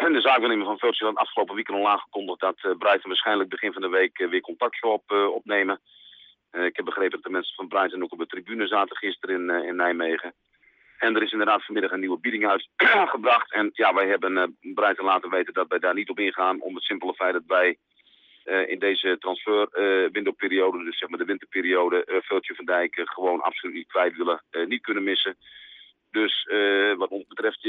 de zaakwaarnemer van Virtue had afgelopen weekend al aangekondigd dat Brighton waarschijnlijk begin van de week weer contact zou opnemen. Ik heb begrepen dat de mensen van Brighton ook op de tribune zaten gisteren in Nijmegen. En er is inderdaad vanmiddag een nieuwe bieding uitgebracht. En ja, wij hebben Brighton laten weten dat wij daar niet op ingaan. Om het simpele feit dat wij in deze transferwindowperiode, dus zeg maar de winterperiode, Virtue van Dijk gewoon absoluut niet kwijt willen, niet kunnen missen. Dus wat ons betreft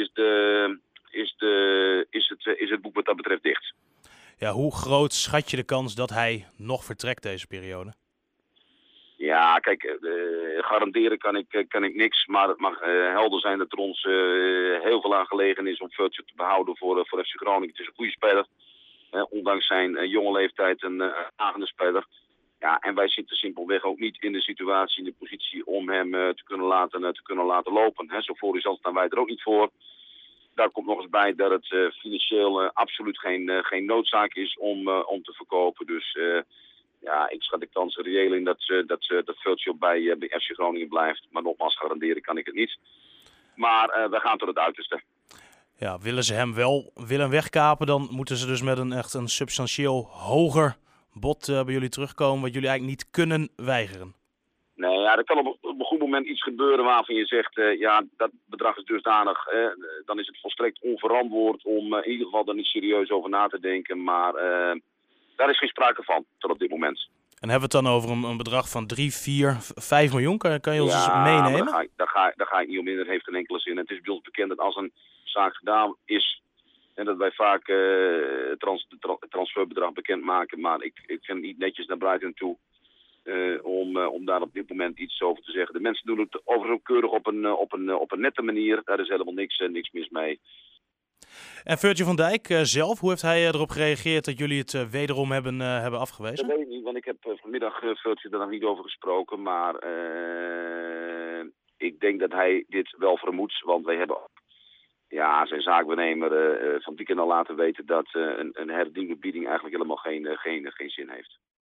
is het boek wat dat betreft dicht. Ja, hoe groot schat je de kans dat hij nog vertrekt deze periode? Ja, kijk, garanderen kan ik niks. Maar het mag helder zijn dat er ons heel veel aan gelegen is om Virtue te behouden voor FC Groningen. Het is een goede speler. Ondanks zijn jonge leeftijd een agende speler. Ja, en wij zitten simpelweg ook niet in de situatie, in de positie om hem te kunnen laten lopen. Zo voor staan wij er ook niet voor. Daar komt nog eens bij dat het financieel absoluut geen noodzaak is om te verkopen. Dus ja, ik schat de kans reëel in dat Virtue bij FC Groningen blijft. Maar nogmaals, garanderen kan ik het niet. Maar we gaan tot het uiterste. Ja, willen ze hem wel willen wegkapen, dan moeten ze dus met een substantieel hoger bod bij jullie terugkomen, wat jullie eigenlijk niet kunnen weigeren. Nee, ja, er kan op een goed moment iets gebeuren waarvan je zegt, ja, dat bedrag is dusdanig. Dan is het volstrekt onverantwoord om in ieder geval er niet serieus over na te denken. Maar daar is geen sprake van, tot op dit moment. En hebben we het dan over een bedrag van 3, 4, 5 miljoen? Kan je ons meenemen? Maar daar ga ik niet omheen. Dat heeft geen enkele zin. Het is bij ons bekend dat als een zaak gedaan is, en dat wij vaak het transferbedrag bekendmaken. Maar ik vind het niet netjes naar Brighton toe om daar op dit moment iets over te zeggen. De mensen doen het overigens ook keurig op een nette manier. Daar is helemaal niks mis mee. En Virtue van Dijk zelf, hoe heeft hij erop gereageerd dat jullie het wederom hebben afgewezen? Dat weet ik niet, want ik heb vanmiddag Virtue er nog niet over gesproken. Maar ik denk dat hij dit wel vermoedt, want wij hebben zijn zaakwaarnemer van het weekend al laten weten dat een herdiende bieding eigenlijk helemaal geen zin heeft.